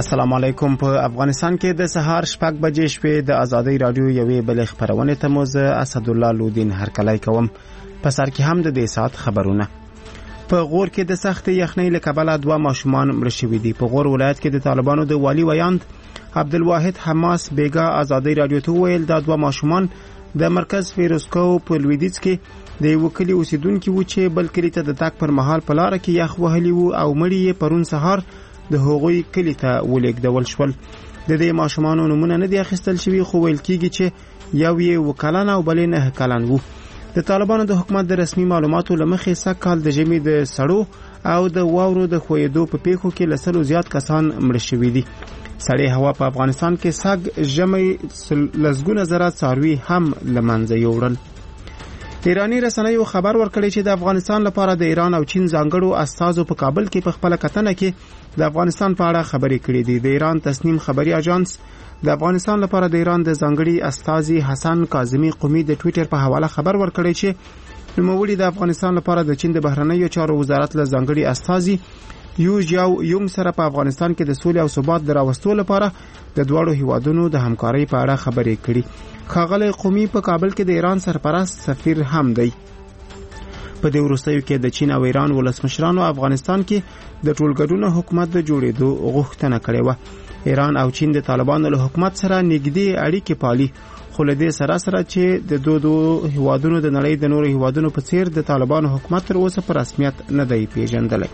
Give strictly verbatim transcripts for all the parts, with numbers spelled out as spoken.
السلام علیکم. په افغانستان کې د سهار شپږ بجې شپې د ازادۍ رادیو یوې بلې خبرونه ته مو زه اسدالله لودین هرکلی کوم. په سر کې هم د دې ساعت خبرونه. په غور کې د سخت یخنۍ له کبله دوه ماشومان مړه شوي دي. په غور ولایت کې د طالبانو د والي ویاند عبدالواحد حماس بیګا ازادۍ رادیو ته ویل دا دوه ماشومان د مرکز فیروزکو په لویدیځ کې د یو کلی اوسیدونکي وو چې بل کلی ته د تګ پر مهال په لار کې یخ وهلی وو او مړي یې پرون سهار د هغوی کلی ته ولېږدول شول. د دې ماشومانو نومونه نه دي اخیستل شوي، خو ویل کېږي چې یو یې اوه کلن او بل یې نهه کلن وو. د طالبانو د حکومت د رسمي معلوماتو له مخې سږ کال د ژمي د سړو او د واورو د ښویېدو په پیښو کې له سلو زیات کسان مړه شوي دي. سړې هوا په افغانستان کې سږ ژمی لسګونه زره څاروي هم له منځه یوړل. ایرانی رسنیو خبر ورکړی چې د افغانستان لپاره د ایران او چین ځانګړو استازو په کابل کې په خپل کتنه کې د افغانستان په اړه خبرې کړې دي. د ایران تصنیم خبري اژانس د افغانستان لپاره د ایران د ځانګړي استازي حسن کاظمی قومي د ټوئیټر په حواله خبر ورکړی چې نوموړي د افغانستان لپاره د چین د بهرنیو چارو وزارت له ځانګړي استازي یو جاو یوم سره په افغانستان کې د سولې او ثبات د راوستلو لپاره د دواړو هیوادونو د همکارۍ په اړه خبرې کړي. ښاغلی قومي په کابل کې د ایران سرپرست سفیر هم دی. په دې وروستیو کې د چین او ایران ولسمشرانو افغانستان کې د ټولګډونه حکومت د جوړېدو غوښتنه کړې وه. ایران او چین د طالبانو له حکومت سره نږدې اړیکې پالي، خو له دې سره سره چې د دوه دوه هیوادونو د نړۍ د نورو هیوادونو په څیر د طالبانو حکومت تر اوسه په رسمیت نه دی پیژندلی.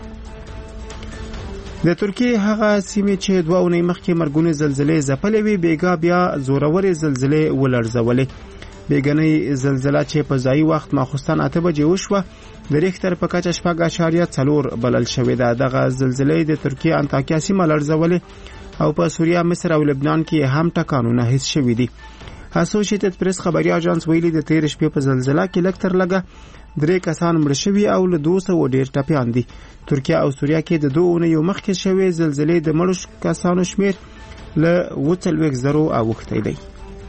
د ترکیې هغه سیمې چې دوه اونۍ مخکې مرګونې زلزلې ځپلې وې بیګا بیا زورورې زلزلې ولړزولې. بیګنۍ زلزله چې په ځایي وخت ماخوستن اته بجې وشوه د ریختر په کچه شپږ اعشاریه څلور بلل شوې ده. دغه زلزلې د ترکیې انطاکیا سیمه لړزولې او په سوریه، مصر او لبنان کې هم ټکانونه حس شوي دي. اسوسییټډ پریس خبري اژانس ویلي د تیر شپې په زلزله کې لږ تر لږه درې کسان مړه شوي او له دوه سوه ډېر ټپیان دي. ترکیه او سوریه کې د دوه اونیو مخکې شوې زلزلې د مړو کسانو شمیر له اووه څلوېښت زرو اوښتی دی.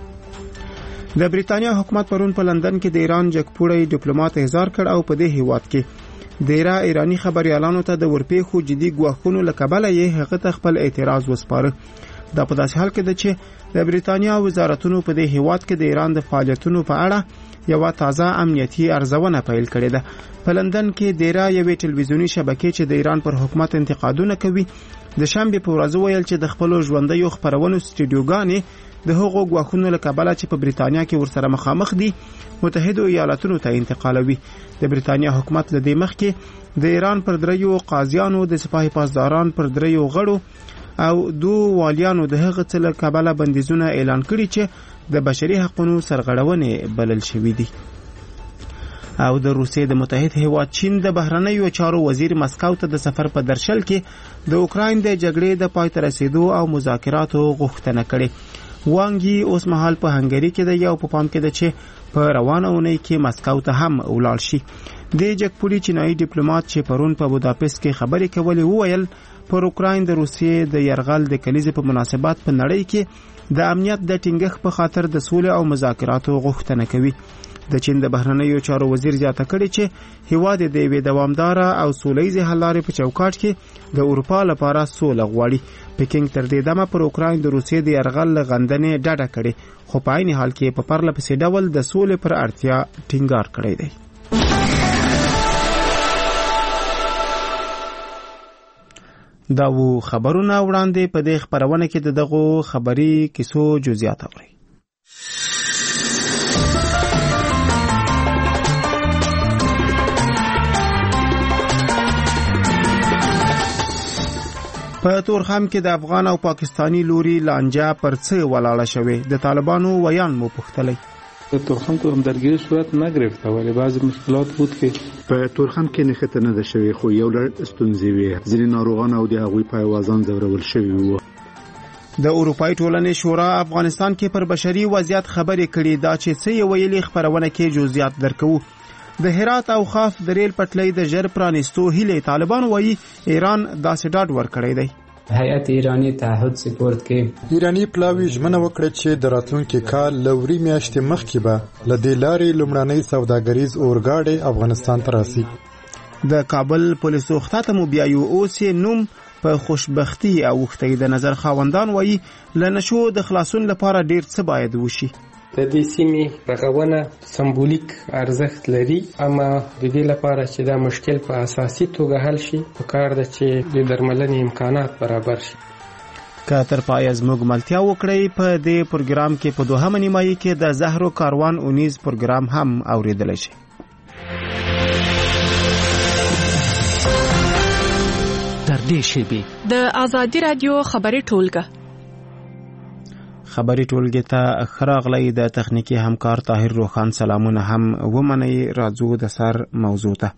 د بریتانیا حکومت پرون په لندن کې د ایران جګپوړی ډیپلوماټ احضار کړ او په دې هیواد کې د ایرانی خبريالانو ته د ورپېښو جدي ګواښونو له کبله یې هغه ته خپل اعتراض وسپاره. دا په داسې حال کې ده چې د بریتانیا وزارتونو په دې هیواد کې د ایران د فعالیتونو په اړه یو تازه امنیتي ارزونه پیل کړې ده. په لندن کې دیره یوې ټلویزیونی شبکې چې د ایران پر حکومت انتقادونه کوي د شنبې په ورځ ویل چې د خپل ژوندیو خبرونو سټډیوګانې د هغو ګواښونو له کبله چې په بریتانیا کې ورسره مخامخ دي متحده ایالاتونو ته انتقالوي. د بریتانیا حکومت له دې مخکې د ایران پر دریو قاضیانو، د سپاه پاسداران پر دریو غړو او دو والیانو د هغه څه له کبله بندیزونه اعلان کړي چې د بشري حقوقو سرغړونې بلل شوي دي. او د روسیې د متحد هیواد چین د بهرنیو چارو وزیر مسکو ته د سفر په درشل کې د اوکراین د جګړې د پای ته رسیدو او مذاکراتو غوښتنه کړې. وانګي اوس مهال په هنګری کې دی او په پام کې ده چې په روانه اونۍ کې مسکو ته هم ولاړ شي. د جګپوړي چینایي ډیپلوماټ چې پرون په بوداپست کې خبرې کولې وویل پر اوکراین د روسیې د یرغل د کلیزې په مناسبت په نړۍ کې د امنیت د ټینګښت په خاطر د سولې او مذاکراتو غوښتنه کوي. د چین د بهرنیو چارو وزیر زیاته کړې چې هیواد د یوې دوامداره او سولهییزې حل لارې په چوکاټ کې د اروپا لپاره سوله غواړي. پکینګ تر دې دمه پر اوکراین د روسیې د یرغل غندنې ډډه کړې، خو په عین حال کې په پرله پسې ډول د سولې پر اړتیا ټینګار کړی دی. دا وو خبرونه وړاندې په دې خبرونه کې د دغو خبري کیسو جزئیات اورئ. په تورخم کې د افغان او پاکستانی لوري لانجه پر څه ولاړه شوې؟ د طالبانو ویان مو پوښتلی. تورخم تو هم درگیری صورت نگرفته ولی بعضی مشکلات بود که په تورخم کې نښته نه ده شوې، خو یو لړ ستونزې وې. ځینې ناروغان او د هغوی پایوازان ځورول شوي وو. د اروپای ټولنې شورا افغانستان کې پر بشري وضعیت خبرې کړي. دا چې څه یې ویلي خبرونه کې جزئیات درکوو. د هرات او خاف د ریل پټلۍ د ژر پرانیستو هیله طالبان وایي ایران داسې ډاډ ورکړی دی. هیئت ایرانی تعهد سپورت کې ایرانی پلاوی ژمنه وکړه چې د راتلونکي کال لوري میاشتې مخکې به له دې لارې لومړنۍ سوداګریز اورګاډي افغانستان ته راسي. د کابل پولیسو خطاته مو بیا یو اوس نوم په خوشبختی او وختي د نظر خاوندان وایي ل نشو د خلاصون لپاره ډیر څه باید وشي. د دې سیمې رغونه سمبولیک ارزښت لري، اما د دې لپاره چې دا مشکل په اساسي توګه حل شي پکار ده چې د درملنې امکانات برابر شي. که تر پایه زموږ ملتیا وکړئ په دې پروګرام کې په دوهمه نیمایي کې د زهرو کاروان اونیز پروګرام هم اوریدلی شي. تر دې شیبې د آزادي رادیو خبري ټولګه خبري ټولګه ته خراغلی د تخنیکی همکار طاهر روخان سلامونه هم ومني. راځو د سر موضوع ته.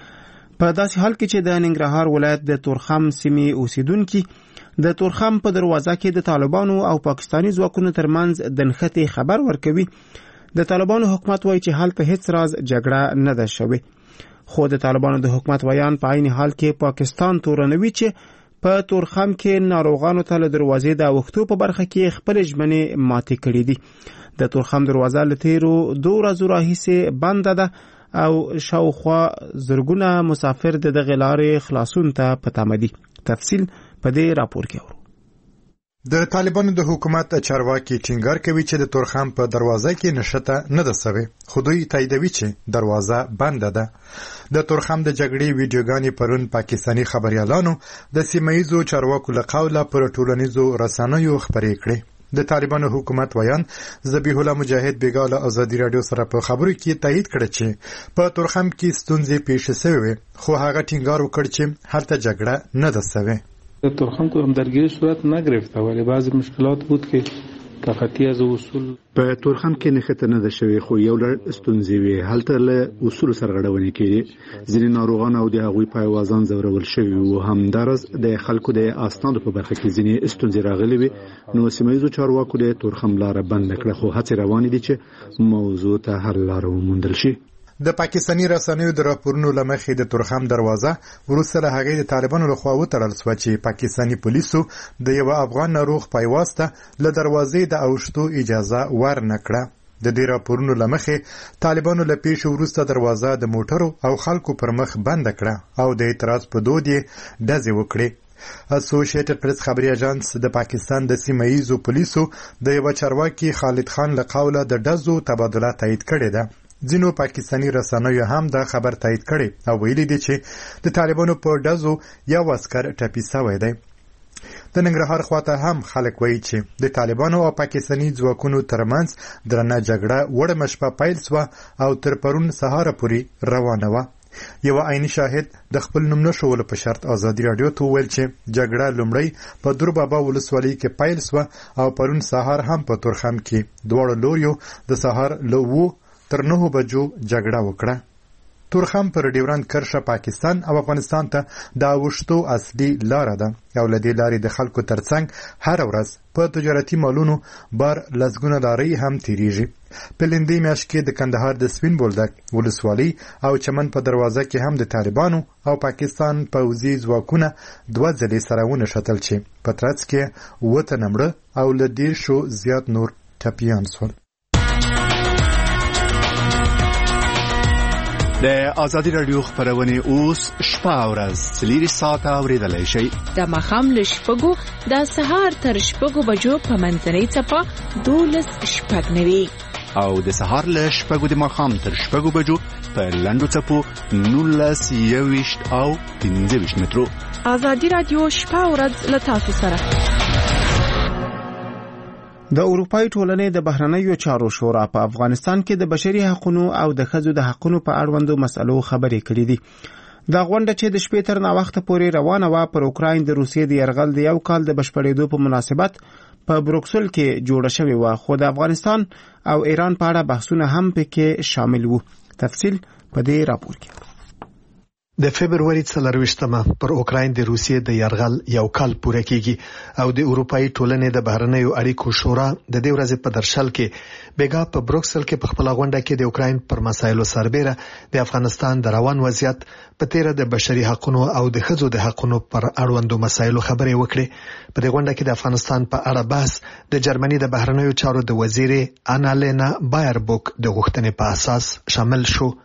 په داسې حال کې چې د ننګرهار ولایت د تورخم سیمې اوسیدونکو د تورخم په دروازه کې د طالبانو او پاکستاني ځواکونو ترمنځ د نښتې خبر ورکوي. د طالبانو حکومت وایي چې حالت هیڅ راز جګړه نه ده شوې، خو د طالبانو د حکومت بیان په عین حال کې پاکستان تورنوي چې په تورخم کې ناروغانو ته له دروازې د وختو په برخه کې خپل ژمنې ماتې کړې دي. د تورخم دروازه له تیرو دوه ورځو راهیسې بنده ده او شاوخوا زرګونه مسافر د دغه لارې خلاصون ته په تمه دي. تفصیل په دې راپور کې اورو. د طالبانو د حکومت چارواکي ټینګار کوي چې د تورخم په دروازه کې نشته نه ده سوي، خو دوی تاییدوي چې دروازه بنده ده. د تورخم د جګړې ویډیوګانې پرون پاکستاني خبريالانو د سیمایي چارواکو له قوله پر ټولنیزو رسنیو خبرې کړې. د طالبانو حکومت ویان ذبیح الله مجاهد بیګاله ازادي رادیو سره په خبرو کې تایید کړ چې په تورخم کې ستونزې پیښ شوې، خو هغه ټینګار وکړ چې هلته جګړه نه ده سوي. در تورخم که هم درگیری صورت نگرفته، ولی بعضی مشکلات بود که تخطی از اصول په تورخم کې نښته نه ده شوې، خو یو لړ ستونزې وې. هلته له اصول سرغړونې کېدې، ځینې ناروغان او د هغوی پایوازان ځورول شوي وو. همدارس د خلکو د اسنادو په برخه کې ځینې ستونزې راغلي وې. نو سیمه ییزو چارواکو د تورخم لاره بنده کړه، خو هڅې روانې دي چې موضوع ته حل لاره وموندل شي. د پاکستاني رسنیو د راپورونو لمخې د تورخم دروازه وروسته له هغې د طالبانو لخوا وتړل شوه چې پاکستاني پولیسو د یو افغان ناروغ پایواز ته له دروازې د اوښتو اجازه ورنه کړه. د دې راپورونو لمخې طالبانو له پیښې وروسته دروازه د موټرو او خلکو پر مخ بنده کړه او د اعتراض په دود یې ډزې وکړې. اسوسییټډ پریس خبري اژانس د پاکستان د سیمه ییزو پولیسو د یو چارواکي خالد خان له قوله د ډزو تبادله تایید کړې ده. ځینو پاکستاني رسنیو هم دا خبر تایید کړي او ویلي دي چې د طالبانو په ډزو یو عسکر ټپي شوی دی. د ننګرهار خواته هم خلک وایي چې د طالبانو او پاکستاني ځواکونو ترمنځ درنه جګړه وړمه شپه پیل شوه او تر پرون سهاره پورې روانه وه. یو عیني شاهد د خپل نوم نشولو په شرط ازادي رادیو ته وویل چې جګړه لومړی په دوربابا ولسوالۍ کې پیل شوه او پرون سهار هم په تورخم کې دواړو لوریو د سهار له اوو تر نهو بجو جګړه وکړه. تورخم پر ډیورند کرښه پاکستان او افغانستان ته د اوښتو اصلي لاره ده او له دې لارې د خلکو ترڅنګ هر ورځ په تجارتي مالونو بار لسګونه لارۍ هم تیریږي. په لندې میاشت کې د کندهار د سپین بولدک ولسوالۍ او چمن په دروازه کې هم د طالبانو او پاکستان پوځي ځواکونه دوه ځلې سره ونښتل چې په ترڅ کې اووه تنه مړه او له دېرشو زیات نور ټپیان شول. د آزادي رادیو خبرونه اوس شپه او ورځ څلور ساعته اوریدلای شئ. د ماښام له شپږو د سهار تر شپږو بجو په منځنۍ څپه دولس شپږ نوي او د سهار له شپږو د ماښام تر شپږو بجو په لنډو څپو نولس یوویشت او پنځه ویشت مترو. آزادي رادیو شپه او ورځ له تاسو سره. د اروپای ټولنې د بهرنیو چارو شورا په افغانستان کې د بشري حقوقو او د ښځو د حقوقو په اړوندو مسلو خبرې کړې دي. دا غونډه چې د شپې تر ناوخته پورې روانه وه پر اوکراین د روسیې د یرغل د یو کال د بشپړېدو په مناسبت په بروکسل کې جوړه شوې وه، خو د افغانستان او ایران په اړه بحثونه هم پکې شامل وو. تفصیل په دې راپور کې. د فبرवरी څلرویشتمه پر اوکراین د روسیې د یرغل یو کال پوره کیږي او د اروپای ټولنې د بهرنیو اړیکو شورا د دې ورځې په درشل کې بیګا په بروکسل کې په خپل غونډه کې د اوکراین پر مسایلو سربېره د افغانستان د روان وضعیت په تیره د بشري حقوقو او د ښځو د حقوقو پر اړوندو مسایلو خبرې وکړې. په دې غونډه کې د افغانستان په اړه بحث د جرمني د بهرنیو چارو د وزیر انالینا بایربوک د غوښتنې په اساس شامل شو.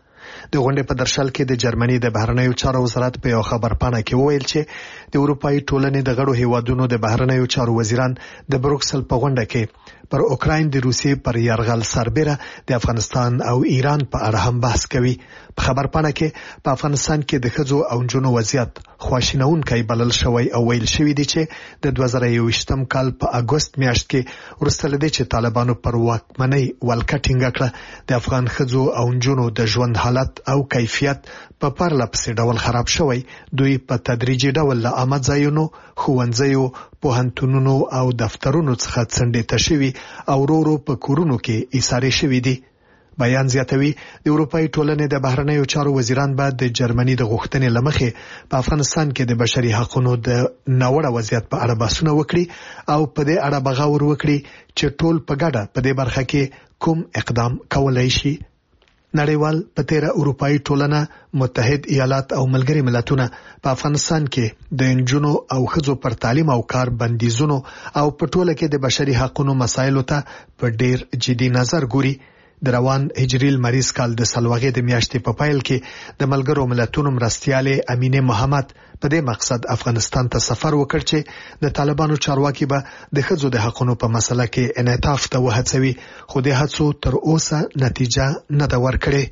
د غونډې په درشل کې د جرمني د بهرنیو چارو وزارت په یو خبرپاڼه کې وویل چې د اروپאי ټولنې د غړو هیوادونو د بهرنیو چارو وزیران د بروکسل په غونډه کې پر اوکراین د روسیې پر یرغل سربېره د افغانستان او ایران په اړه هم بحث کوي. په خبرپاڼه کې په افغانستان کې د ښځو او نجونو وضعیت خواشینونکی بلل شوی او ویل شوی دی چې د دوه زره یوویشتم کال په اګوست میاشت کې وروسته له دې چې طالبانو پر واکمنۍ ولکه ټینګه کړه د افغان ښځو او نجونو د ژوند حالت او کیفیت په پرله پسې ډول خراب شوی. دوی په تدریجي ډول له عامه ځایونو، ښوونځیو، پوهنتونونو او دفترونو څخه څنډې ته شوي او ورو ورو په کورونو کې ایسارې شوي دي. بیان زیاتوي د اروپאי ټولنې د بهرنیو چارو وزیران باید د جرمني د غوښتنې له مخې په افغانستان کې د بشري حقوقو د ناوړه وضعیت په اړه بحثونه وکړي او په دې اړه بغاور وکړي چې ټول په ګډه په دې برخه کې کوم اقدام کولای شي. نړیوال په تیره اروپאי ټولنه، متحد ایالات او ملګري ملتونه په افغانستان کې د انجونو او ښځو پر تعلیم او کار بندیزونو او په ټوله کې د بشري حقوقو مسایلو ته په ډیر جدي نظر ګوري. د روان هجري لمریز کال د سلوغې د میاشتې په پایل کې د ملګرو ملتونو مرستیالې امینه محمد په دې مقصد افغانستان ته سفر وکړ چې د طالبانو چارواکي به د ښځو د حقوقو په مسله کې انعطاف ته وهڅوي، خو د هڅو تر اوسه نتیجه نه ده ورکړې.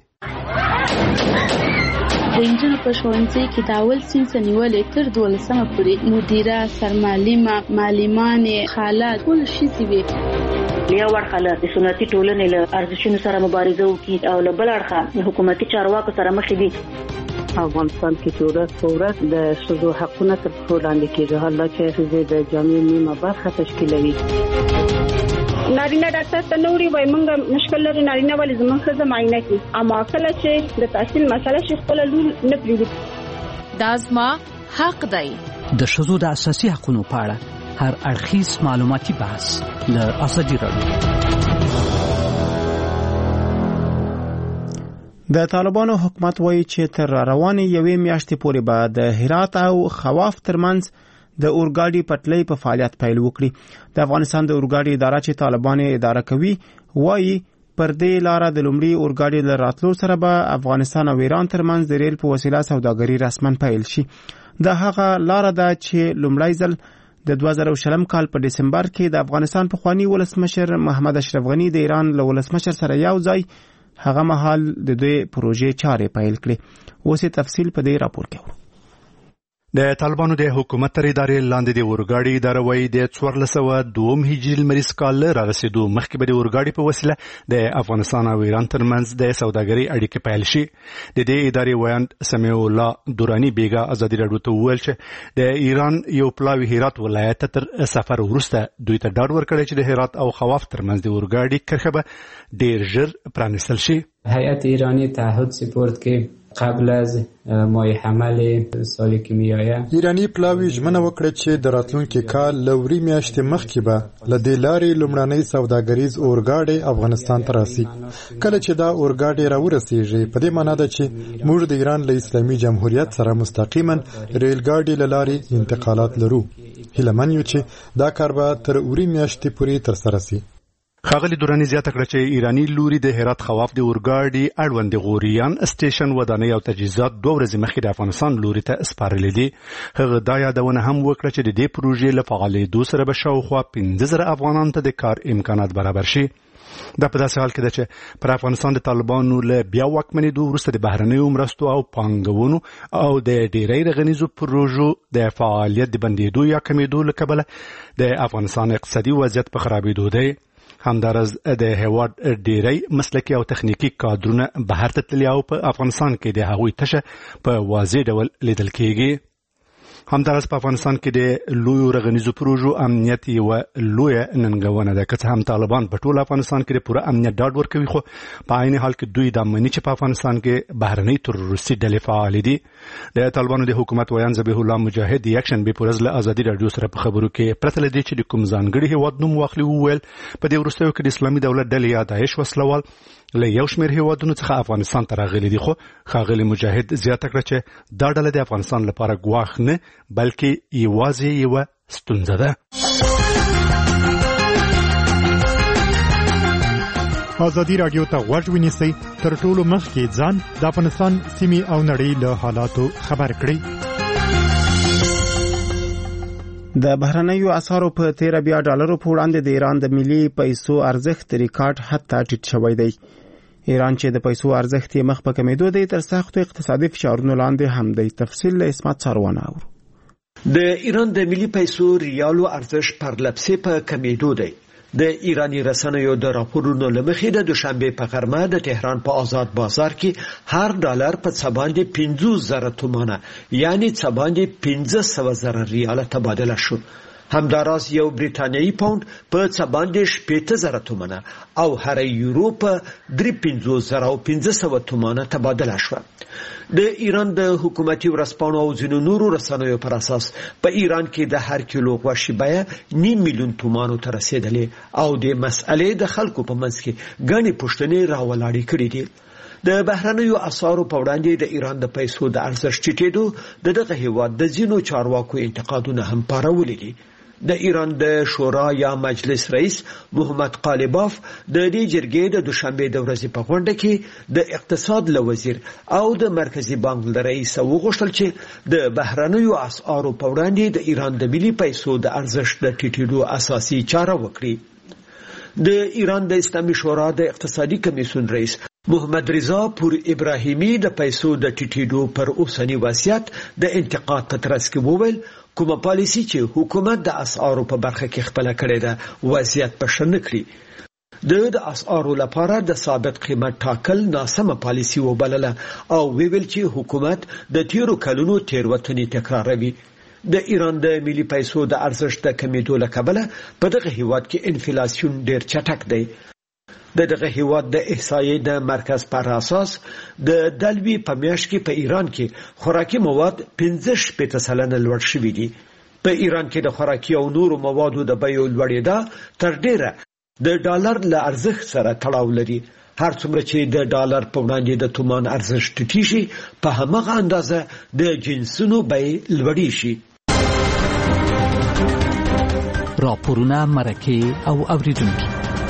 د انجونو په ښوونځي کې د اول صنف نیولې تر دولسمه پورې مدیره، سرمعلمه، معلمانې، خالات ټول ښځې وي. یو ورخه له سنتي ټولنې له ارزښتونو سره مبارزه وکړي او له بل اړخه حکومتي چارواکو سره مخ دي. افغانستان کې چې ورځ په ورځ د ښځو حقونه تر پښو لاندې کېږي، حالا چې ښځې د جامعې نیمه برخه تشکیلوي. نارینه ډاکټر ته نوري وای مونږ مشکل لري نارینه ولې زموږ ښځه معاینه کوي، اما کله چې د تحصیل مسله شي خپل لور نه پریږدي. دا زما حق دی. د ښځو د اساسي حقوقو په اړه هر اړخیز معلوماتي بحث له ازادي راډیو. د طالبانو حکومت وایي چې تر روانې یوې میاشتې پورې به د هرات او خواف ترمنځ د اورګاډي پټلۍ په فعالیت پیل وکړي. د افغانستان د اورګاډي اداره چې طالبان اداره کوي وایي پر دې لار د لومړي اورګاډي له راتلو سره به افغانستان او ایران ترمنځ د ریل په وسیله سوداګري رسمن پیل شي. د هغه لار ده چې لومړی ځل د دوه زره شلم کال په دسمبر کې د افغانستان پخوانی ولسمشر محمد اشرف غنی د ایران له ولسمشر سره یو ځای هغه مهال د دوی پروژې چارې پیل کړې. اوس تفصیل په دې راپور کې ورو. د طالبانو د حکومت تر ادارې لاندې د اورګاډي اداره وایي د څوارلس سوه دوم هجري لمریز کال راغسېدو مخکې به د اورګاډي په وسیله د افغانستان او ایران ترمنځ د سوداګرۍ اړیکې پیل شي. د دې ادارې ویاند سمیع الله دوراني بیګا ازادي راډیو ته وویل چې د ایران یو پلاوی هرات ولایت تر سفر وروسته دوی ته ډاډ ورکړی چې د هرات او خواف ترمنځ د اورګاډي کرښه به ډیر ژر پرانیستل شي. هیئت ایرانی تعهد سپورت کې قبل از مای حمل سال که میایه ایرانی پلاوی ژمنه وکړه چې د راتلونکي کال لوري میاشتې مخکې به له دې لارې لومړنی سوداګریز اورګاډی افغانستان ته راسي. کله چې دا اورګاډی راورسیږي په دې معنی ده چې موږ د ایران له اسلامي جمهوریت سره مستقیما ریل ګاډي له لارې انتقالات لرو. هیله من یو چې دا کار به تر اوري میاشتې پورې ترسره شي. ښاغلي دوراني زیاته کړه چې ایرانی لوري د هرات خواف د اورګاډي اړوند غوریان سټیشن ودانۍ او تجهیزات دوه ورځې مخکې د افغانستان لوري ته سپارلې دي. هغه دا یادونه هم وکړه چې د دې پروژې له فعالېدو سره به شاوخوا پنځه زره افغانانو ته د کار امکانات برابر شي. دا په داسې حال کې ده چې پر افغانستان د طالبانو له بیا واکمنېدو وروسته د بهرنیو مرستو او پانګونو او د ډېری رغنیزو پروژو د فعالیت د بندېدو یا کمېدو له کبله د افغانستان اقتصادي وضعیت په خرابېدو دی. همدارز د هیواد ډیری مسلکي او تخنیکی کادرونه بهر ته تللي او په افغانستان کې د هغوی تشه په واضح ډول لیدل کېږي. همدارس په افغانستان کې د لویو رغنیزو پروژو امنیت یو لویه ننګونه ده. که څه هم طالبان په ټول افغانستان کې د پوره امنیت ډاډ ورکوي، خو په عین حال کې دوی دا مني چې په افغانستان کې بهرنۍ تروریستي ډلې فعال دي. د طالبانو د حکومت ویان ذبیح الله مجاهد د اکشن بی پرز له ازادي رادیو سره په خبرو کې پرته لدی چې د کوم ځانګړي هیواد نوم واخلي وویل په دې وروستیو کې د اسلامي دولت ډلې یا داعش وسلوال له یو شمېر هیوادونو څخه افغانستان ته راغلي دي. خو ښاغلي مجاهد زیاته کړه چې دا ډله د افغانستان لپاره ګواښ نه بلکې یوازې یوه ستونزه ده. ازادي رادیو ته غوږ ونیسئ، تر ټولو مخکې ځان د افغانستان سیمې او نړۍ له حالاتو خبر کړئ. د بهرنیو اسعارو په تیر بیا ډالرو په وړاندې د ایران د ملي پیسو ارزښت ریکارډ حد ته ټیټ شوی دی. ایران چې د پیسو ارزښت یې مخ په کمیدو دی، تر سختو اقتصادي فشارونو لاندې هم دی. تفصیل له اسمت څاروانه اورو. د ایران د ملي پیسو ریالو ارزښت پر لپسې په کمیدو دی. د ایرانی رسنیو د راپورونو لمخې د دوشنبه په غرمه د تهران په آزاد بازار کې هر ډالر په څه باندې پنځوس زره تومانه یعنی څه باندې پنځه سوه زره ریال تبادله شو. همداراز یو بریتانیایی پاوند په څه باندې شپېته زره تومانه او هر یورو په درې پنځوس زره او پنځه سوه تومانه تبادله شو. د ایران د حکومتي ورځپاڼو او ځینو نورو رسنیو پر اساس په ایران کې د هر کیلو غوښې بیه نیم میلیون تومانو ته رسیدلې او د مسئلې د خلکو په منځ کې ګڼې پوښتنې راولاړې کړې دي. د بهرنیو اسعارو په وړاندې د ایران د پیسو د ارزښت ټیټېدو د دغه هیواد د ځینو چارواکو انتقادونه هم پارولي دي. د ایران د شورا یا مجلس رئیس محمد قالیباف د دې جرګې د دوشنبه د ورځې په غونډه کې د اقتصاد له وزیر او د مرکزی بانک له رئیس وغوښتل چې د بهرنیو اسعارو په وړاندې د ایران د ملي پیسو د ارزښت د ټیټېدو اساسي چاره وکړي. د ایران د اسلامي شورا د اقتصادي کمیسیون رئیس محمد رضا پور ابراهیمی د پیسو د ټیټېدو پر اوسنی وضعیت د انتقاد په ترڅ کې وویل کومه پالیسی چې حکومت د اسعارو په برخه کې خپل کړې ده وضعیت په شنه کړی. د د اسعارو لپاره د ثابت قیمت ټاکل ناسمه پالیسی وبلله او ویل چې حکومت د تیرو کلونو تیروتنې تکراروي. د ایران د ملي پیسو د ارزښت د کمیدو له کبله په دغه هیواد کې انفلیسیون ډیر چټک دی. د دغه هیواد د احصایې د مرکز پر اساس د دلوي په میاشت کې په ایران کې خوراکي مواد پنځه شپېته سلنه لوړ شوي دي. په ایران کې د خوراکي او نورو موادو د بیو لوړېدا تر ډیره د ډالر له ارزښت سره تړاو لري. هر څومره چې د ډالر په وړاندې د تومان ارزښت ټیټیږي په همغه اندازه د جنسونو بیې لوړې شي. راپورونه مرکه او اوریدونکو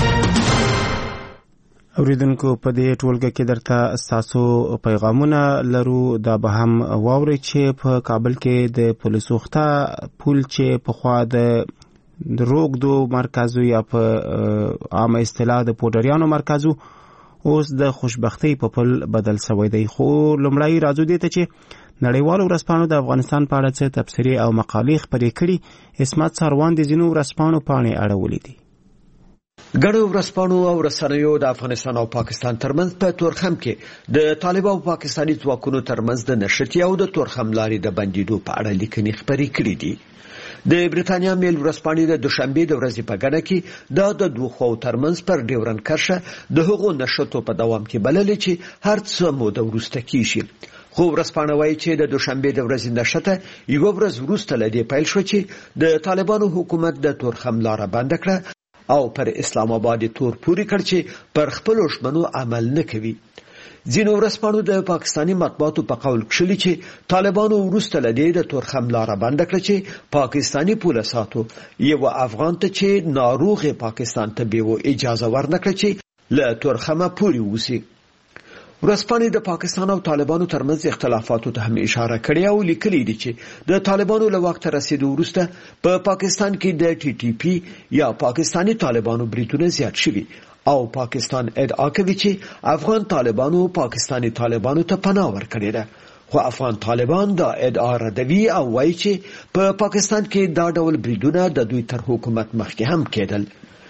اوریدونکو په دې ټولګه کې درته تاسو پیغامونه لرو. دا به هم واوري چې په کابل کې د پولیسو خطا پول چې په خوا د روغدو مرکزو یا په عام اصطلاح د پوډریانو مرکزو اوس د خوشبختی په پل بدل شوی دی. خو لومړی راځو دې ته چې نړیوالو ورځپاڼو د افغانستان په اړه څه تبصرې او مقالې خپرې کړي. اسمت څاروان د ځینو ورځپاڼو پاڼې اړولې دي. ګڼو ورځپاڼو او رسنیو د افغانستان او پاکستان ترمنځ په تورخم کې د طالبانو او پاکستاني ځواکونو ترمنځ د نشټي او د تورخم لارې د بندیدو په اړه لیکنې خپرې کړې دي. د بریتانیا میل ورځپاڼې د دوشنبه د ورځې په ګڼه کې دا د دوه خو ترمنځ پر ډیورن کرښه د هغو نشټو په دوام کې بللې چې هر څه موده وروسته کیږي. خو ورځپاڼه وايي چې د دوشنبه د ورځې نشټه یو ورځ وروسته لدې پیل شو چې د طالبانو حکومت د تورخم لار بند کړه او پر اسلام آباد تور پوری کړ چې پر خپل شمنو عمل نه کوي. ځینو ورځپاڼو د پاکستانی مطبوعاتو په قول کړي چې طالبانو وروسته لدې د تورخم لار بند کړ چې پاکستانی پولیساتو یو افغان ته چې ناروغ پاکستان ته به اجازه ورنکړي چې له تورخمه پوری وسی. ورځپاڼې د پاکستان او طالبانو ترمنځ اختلافاتو ته هم اشاره کړې او لیکلي دي چې د طالبانو له وخت رسیدو وروسته په پاکستان کې د ټي ټي پی یا پاکستانی طالبانو بریدونه زیات شوي او پاکستان ادعا کوي چې افغان طالبانو پاکستانی طالبانو ته پناه ورکړې ده. خو افغان طالبان دا ادعا ردوي او وایي چې په پا پاکستان کې دا ډول بریدونه د دوی تر حکومت مخکې هم کېدل.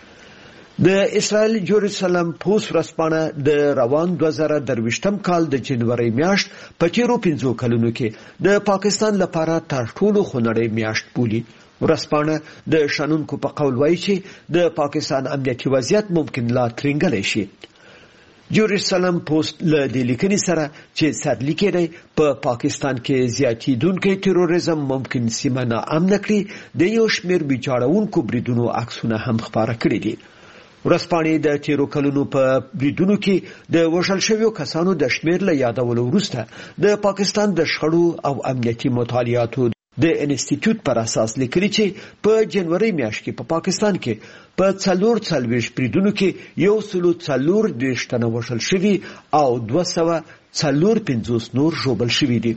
د اسرائیل جروسلم پوسټ ورځپاڼه د روان دوه زره درویشتم کال د جنوري میاشت په تیرو پنځو کلونو کې د پاکستان لپاره تر ټولو خونړۍ میاشت بولي. ورځپاڼه د شنونکو په قول وایي چې د پاکستان امنیتي وضعیت ممکن لا ترنګلی شي. جروسلم پوسټ له دې لیکنې سره چې سرلیکي دی په پاکستان کې زیاتېدونکی تروریزم ممکن سیمه ناامنه کړي د یو شمېر ویجاړونکو بریدونو عکسونه هم خپاره کړي دي. ورځپاڼې د تیرو کلونو په بریدونو کې د وژل شویو کسانو د شمېر له یادولو وروسته د پاکستان د شخړو او امنیتي مطالعاتو د انسټیټیوټ پر اساس لیکلي چې په جنوري میاشت کې په پا پاکستان کې په څلور څلوېښت بریدونو کې یو سلو څلور دېرش تنه وژل شوي او دوه سوه څلور پنځوس نور ژوبل شوي دي.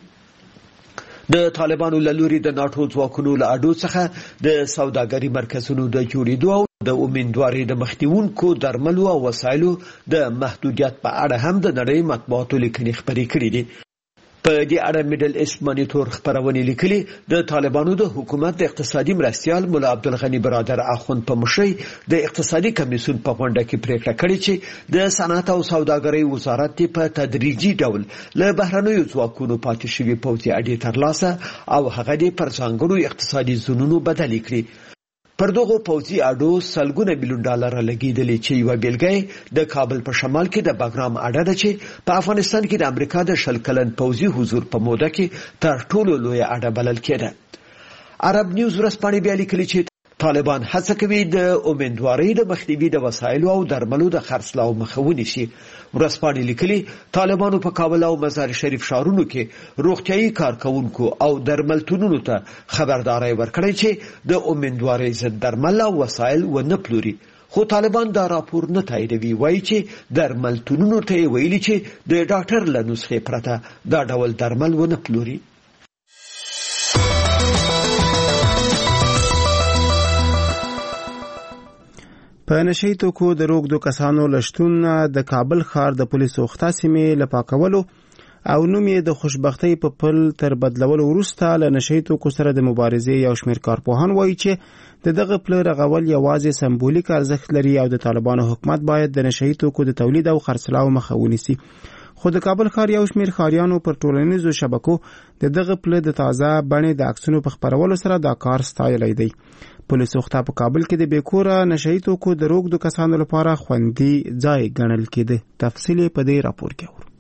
د طالبانو له لوري د ناټو ځواکونو له اډو څخه د سوداګري مرکزونو د جوړېدو او د امیندوارۍ د مخنیوونکو درملو او وسایلو د محدودیت په اړه هم د نړۍ مطبوعاتو لیکنې خپرې کړي دي. په دې اړه میډل ایسټ مانیټور خبرونه لیکلي د طالبانو د حکومت د اقتصادي مرستیال مولا عبدالغنی برادر اخوند په مشرۍ د اقتصادي کمیسیون په غونډه کې پریکړه کړې چې د صنعت او سوداګرۍ وزارت په تدریجي ډول له بهرنیو ځواکونو پاتې شوي پوځي اډې ترلاسه او هغه د پر ځانګړو اقتصادي زونونو بدل کړي. پر دغه پوځي اډو سلګونه میلیون ډالر لګیدلې چې یو بیلګه د کابل په شمال کې د باګرام اډه ده چې په افغانستان کې د امریکا د شل کلن پوځي حضور په موده کې تر ټولو لوی اډه بلل کېده. عرب نیوز ورځپاڼې بیا لیکلي چې طالبان هڅه کوي د امیندوارۍ د مخنیوي د وسایلو او درملو د خرڅلاو مخه ونیسي. ورځپاڼې لیکلي طالبانو په کابل او مزار شریف ښارونو کې روغتیايي کارکونکو او درملتونونو ته خبرداري ورکړې چې د امیندوارۍ ضد درمل او وسایل ونه پلوري. خو طالبان دا راپور نه تاییدوي، وایي چې درملتونونو ته ویلي چې د ډاکټر له نسخې پرته دا ډول درمل ونه پلوري. په نشي توکو د روغدو کسانو لشتون د کابل ښار د پولیسو اختصاصي لپاکولو او نوم یې د خوشبختۍ په پل تر بدلولو وروسته له نشي توکو سره د مبارزې یو شمېر کارپوهان وایي چې د دغه پل رغول یوازې سمبولیک ارزښت لري او د طالبانو حکومت باید د نشي توکو د تولید او خرڅلاو مخه ونیسي. خو د کابل ښار یو شمېر ښاریانو پر ټولنیزو شبکو د دغه پل د تازه بڼې د عکسونو په خپرولو سره دا کار ستایلی دی. پولیسو خو په کابل کې د بیکوره نشئی توکو د روغدو کسانو لپاره خوندي ځای ګڼل کېده. تفصیل په دې راپور کې اورو.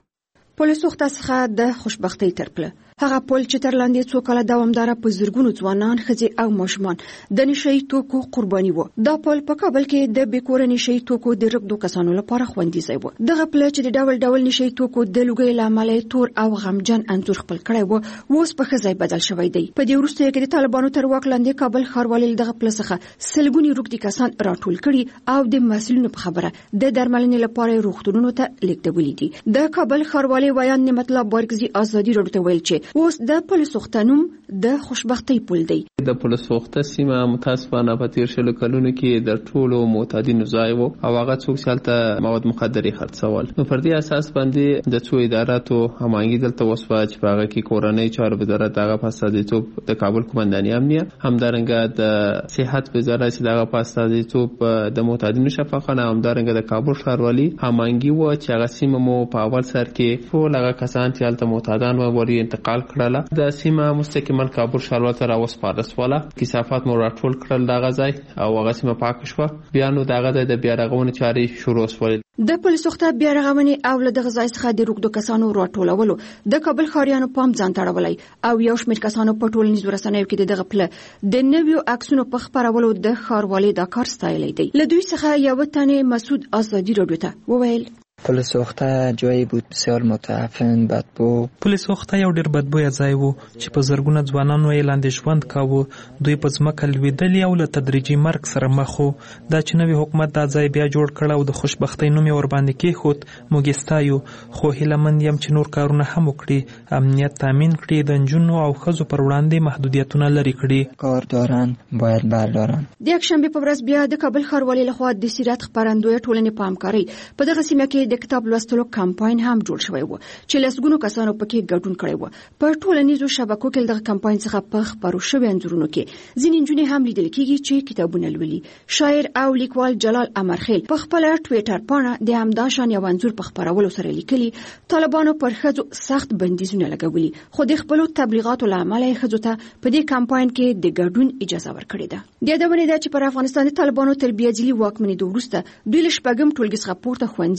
پولیسو خو څخه د خوشبختۍ ترپله هغه پول چې تر لاندې څو کاله دوامدار په زرګونو ځوانان ښځې او ماشومان د نشئی توکو قرباني وو. دا پول په کابل کې د بیکوره نشئی توکو د روغدو کسانو لپاره خوندي ځای وو. دغه پل چې د ډول ډول نشئی توکو د لوګي لامل تور او غمجن انځور خپل کړی وو، اوس په ښه ځای بدل شوی دی. په دې وروسته کې د طالبانو تر واک لاندې کابل ښاروالۍ دغه پل څخه سلګوني روغتي کسان راټول کړي او د مسؤلینو په خبره د درملنې لپاره روغتونونو ته لیږدولي دي. د کابل ښاروالۍ ویان نعمت الله بارګزي ازادي راډیو ته ویل چې اوس د پولیس وختنوم د خوشبختۍ پل دی. د پولیس وخته سیمه متاسفانه په تیر شلو کلونو کې د ټولو معتادینو ځای وو او هغه څوک چې هلته مواد مخدرې خرڅول. نو پر دې اساس باندې د څو اداراتو هماهنګي دلته وسوه چې په هغه کې کورنۍ چارو وزارت هغه په استازیتوب د کابل قومنداني امنیه، همدارنګه د صحت وزارت چې دغه په استازیتوب د معتادینو شفاخانه، همدارنګه د کابل ښاروالۍ هماهنګي وه چې هغه سیمه مو په اول سر کې ټول هغه کسان چې هلته معتادان وو ور انتقال کړله. د سیمه مستقیما کابل ښاروالۍ ته راوسپارل شوله، کثافات مو راټول کړل دغه ځای او هغه سیمه پاکه شوه. بیا نو دغه ځای د بیا رغونې چارې شروع شولې. د پولیس وخته بیا رغونې او له دغه ځای څخه د روغدو کسانو راټولولو د کابل ښاریانو پام ځان تړولی او یو شمېر کسانو په ټولنیزو رسنیو کې د دغه پله د نویو عکسونو په خپرولو د ښاروالۍ دا کار ستایلی دی. له دوی څخه یوه تنې مسعود ازادي راډیو ته وویل پلیس وخته جایی بود بسیار متعفن، بدبو. پلیس وخته یو ډیر بدبویه ځای وو چې په زرګونه ځوانانو یې لاندې ژوند کاوه. دوی په ځمکه لوېدلي او له تدریجي مرګ سره مخ وو. دا چې نوی حکومت دا ځای بیا جوړ کړ او د خوشبختۍ نوم یې ورباندې کېښود، موږ یې ستایو. خو هیلهمند یم چې نور کارونه هم وکړي، امنیت تامین کړي، د نجونو او ښځو پر وړاندې محدودیتونه لرې کړي. کار دارن باید بردارن. د یکشنبې په ورځ بیا د کابل ښاروالۍ لخوا د سیرت خپرندویه ټولنې په همکارۍ په دغه سیمه کې د کتاب لوستلو کمپاین هم جوړ شوی و چې لسګونو کسانو پکې ګډون کړی و. په ټولنیزو شبکو کې دغه کمپاین څخه په خپرو شوی انځورونو کې ځینې نجونې هم لیدل کېږي چې کتابونه لولي. شاعر او لیکوال جلال امرخیل په خپل ټویټر باندې د همدا شان یو انځور په خپرولو سره لیکلي طالبانو پر ښځو سخت بندیزونه لګولي، خو د خپلو تبلیغاتو له امله یې ښځو ته په دې کمپاین کې د ګډون اجازه ورکړې ده. د یادونې ده چې پر افغانستان د طالبانو تر بیا ځلي واکمنېدو وروسته دوی له شپږم ټولګي څخه پورته ښوونځي د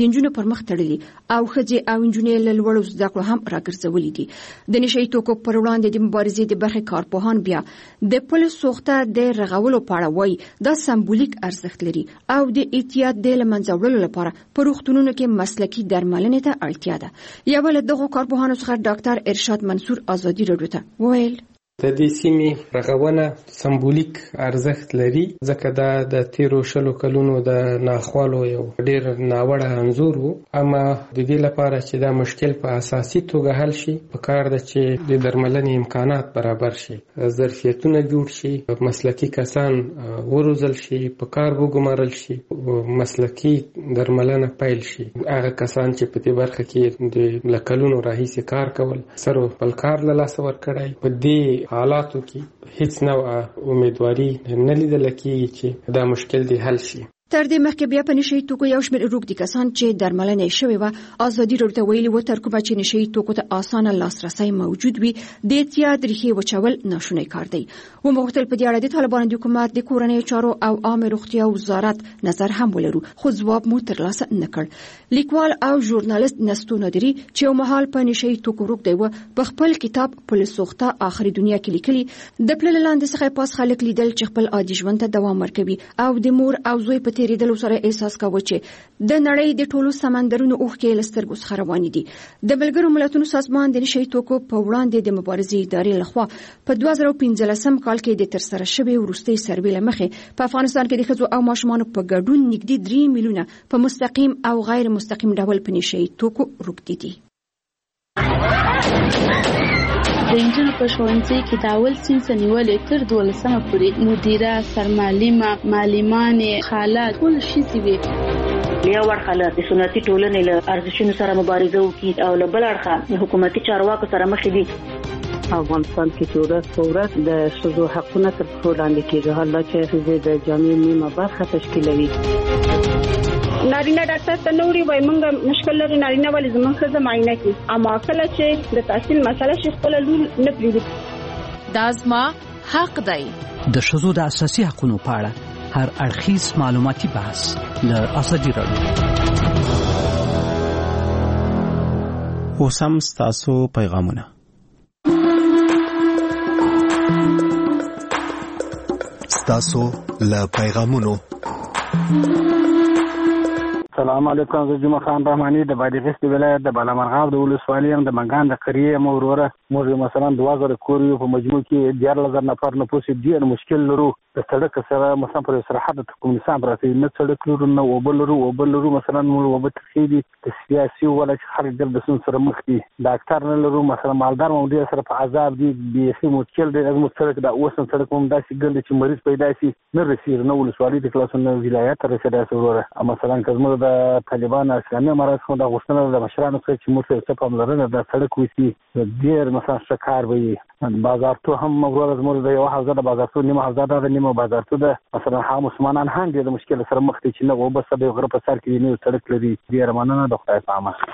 د نجونو پر مخ تړلي او ښځې او نجونې له لوړو زده کړو هم راګرځولي دي. د نشهیي توکو پر وړاندې د مبارزې د برخې کارپوهان بیا د پل سوخته د رغولو په اړه وایي دا سمبولیک ارزښت لري او د اعتیاد د له منځه وړلو لپاره په روغتونونو کې مسلکي درملنې ته اړتیا ده. یو له دغو کارپوهانو څخه ډاکټر ارشاد منصور ازادي راډیو ته وویل د دې سیمې رغونه سمبولیک ارزښت لري ځکه دا د تیرو شلو کلونو د ناخوالو یو ډیر ناوړه انځور وو. اما د دې لپاره چې دا مشکل په اساسي توګه حل شي پکار ده چې د درملنې امکانات برابر شي، ظرفیتونه جوړ شي، مسلکي کسان وروزل شي، پکار وګمارل شي، مسلکي درملنه پیل شي. هغه کسان چې په دې برخه کې د لکلونو راهیسې کار کول سره بل کار له لاسه ورکړی، په دې حالاتو کې هیڅ نوع امیدواري نه لیدل کېږي چې دا مشکل دی حل شي. تر دې مخکې بیا په نشهیي توکو یو شمېر روږدي کسان چې درملنه یې شوې وه ازادي راډیو ته ویلي وو تر کومه چې نشهیي توکو ته اسانه لاسرسی موجود وي د اعتیاد ریښې وچول ناشونی کار دی. ومغوښتل په دې اړه د طالبانو د حکومت د کورنیو چارو او عامه روغتیا وزارت نظر هم ولرو، خو ځواب مو ترلاسه نه کړ. لیکوال او ژورنالیست نستو نادري چې یو مهال په نشهیي توکو روږدی و په خپل کتاب پل سوخته آخري دنیا کې لیکلي د پل لاندې څخه پاس خلک لیدل چې خپل عادي ژوند ته دوام ورکوي او د مور او زوی په تیریدلو سره احساس کاوه چې د نړۍ د ټولو سمندرونو اوښکې له سترګو څخه روانې دي. د ملګرو ملتونو سازمان د نشهیي توکو په وړاندې د مبارزې ادارې لخوا په دوه زره پنځلسم کال کې د ترسره شوې وروستۍ سروې له مخې په افغانستان کې د ښځو او ماشومانو په ګډون نږدې درې میلیونه په مستقیم او غیر مستقیم ډول په نشهیي توکو روږدي دي. د انجونو په ښوونځي کې د اول صنف نیولې تر دولسمه پورې مدیره، سرمعلمه، معلمانې، خاله ټول ښځې وې. یو اړخه له د سنتي ټولنې له ارزښتونو سره مبارزه وکړي او له بل اړخه حکومتي چارواکو سره مخ دي. افغانستان کې چې ورځ په ورځ د ښځو حقونه تر پښو لاندې کېږي، حالا چې ښځې د جامع نیمه برخه تشکیلوي. نارینه ډاکټر ته نوري وای مونږ مشکل لري نارینه ولې زموږ ښځه معاینه کوي، اما کله چې د تحصیل مسله شي خپل لور نه پریږدي. دا زما حق دی. د ښځو د اساسي حقوقو په اړه هر اړخیز معلوماتي بحث له ازادي راډیو. اوس هم ستاسو پیغامونه. ستاسو له پیغامونو. السلام علیکم، زه جمعه خان رحماني د بادغیس ولایت د بالامرغاب د ولسوالۍ هم د منګان د قریه موروره موږ مثلا دوه زره کور یو په مجموع کې دیار لزر نفر نفوس ډیر مشکل لرو. د سړک سره مثلا پر سرحد ته کوم نظام راځي نه سړک لرو نه وبل لرو وبل لرو مثلا موږ وبت خېدي د سیاسي ولا چې خلک د بسون سره مخ دي، ډاکټر نه لرو مثلا مالدار مو ډیر سره په عذاب دي، به مشکل دی. از مو سړک د اوسن سړک مو داسې ګل چې مریض پیدا شي نه رسیر نه ولسوالۍ د کلاسونو ولایت رسیدای سره. مثلا کزمو د طالبان اسلامي امارات خو د غوښتنه د مشرانو څخه چې موږ څه په لرنه د سړک وسی ډیر مثلا شکار وي. بازار تو هم مبرور زموږ د یو حوزه د بازار تو نیمه حوزه د نیمه بازار تو د مثلا ها مسلمانان هم د مشکل سره مخ دي چې نه وبس د غره په سر کې نه سړک لري. ډیر مننه د خدای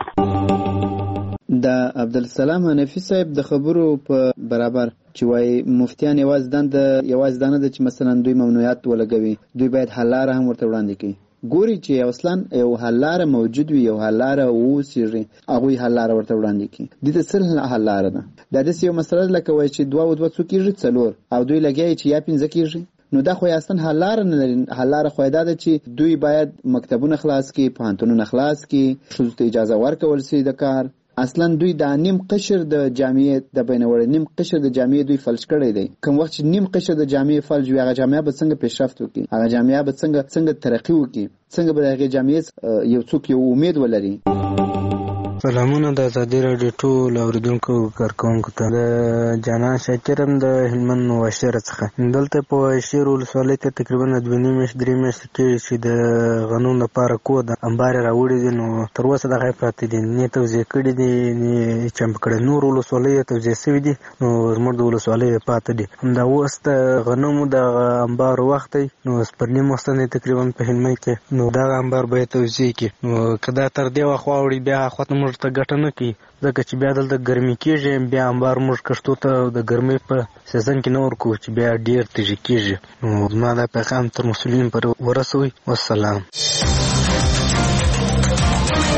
پامه. د عبدالسلام حنفي صاحب د خبرو په برابر چې وايي مفتیان یواز دند یواز دند چې مثلا دوی ممنوعات ولګوي، دوی باید حل لاره هم ورته وړاندې کړي. ګوري چې اصلا یو حل لاره موجود وي، یو حل لاره اوسېږي، هغوی حل لاره ورته وړاندې کړي. دې ته څه حل لاره ده؟ دا داسې یو مسله لکه وایي چې دوه او دوه څو کېږي څلور او دوی لګیا چې یا پنځه کېږي، نو دا خو اصلا حل لاره نه لري. حل لاره خو دا ده چې دوی باید مکتبونه خلاص کړي، پوهنتونونه خلاص کړي، ښځو ته اجازه ورکول شي د کار. اصلا دوی دا نیم قشر د جامعې د بینوړ نیم قشر د جامعې دوی فلج کړی دی. کوم وخت چې نیم قشر د جامعې فلج وي، هغه جامعه به څنګه پیشرفت وکړي، هغه جامعه به څنګه څنګه ترقی وکړي، څنګه به هغه جامعې یو څوک یو امید ولري. سلامونه د ازادي راډیو ټول اوریدونکو کارکونکو ته، د جانان شاکرم د هلمند مباشره څخه. دلته په واشیر ولسوالۍ ته تقریبا دوه نیم میاشتې درې میاشتې کېږي چې د غنم لپاره کو د انبار راوړي دي، نو تر اوسه دغه پراته دي، نه توزیع کړي دي نه چمپ کړي. نور ولسوالۍ توزیع شوي دي، نو زموږ د ولسوالۍ پاتې دي. همدا اوس د غنمو د انبار وخت دی، نو پر نیم وخت دی تقریبا په هلمند کې، نو دغه انبار باید توزیع کړي. نو که دا تر دې وخت واوړي بیا خواته موږ ته ګټه نه کوي، ځکه چې بیا دلته ګرمي کېږي، بیا انبار موږ کښتو ته د ګرمۍ په سیزن کې نه ورکوو چې بیا ډېر تیږي کېږي. نو زما دا پیغام تر مسؤلین پورې ورسوئ. والسلام.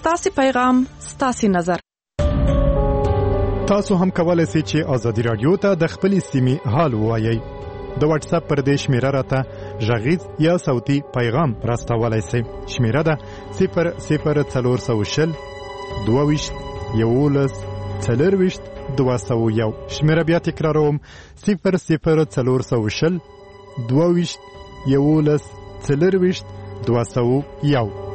ستاسو پیغام ستاسو نظر تاسو هم کولای شئ چې ازادي رادیو ته د خپل سیمې حال ووایي د واتس اپ پر دې شمیره راته غږیز یا صوتي پیغام راستولای شئ شمیره ده صفر صفر څلور سوه شل دوه ویشت یولس څلور ویشت دوه سوه یو شمیره بیا تکراروم صفر صفر څلور سوه شل دوه ویشت یولس څلور ویشت دوه سوه یو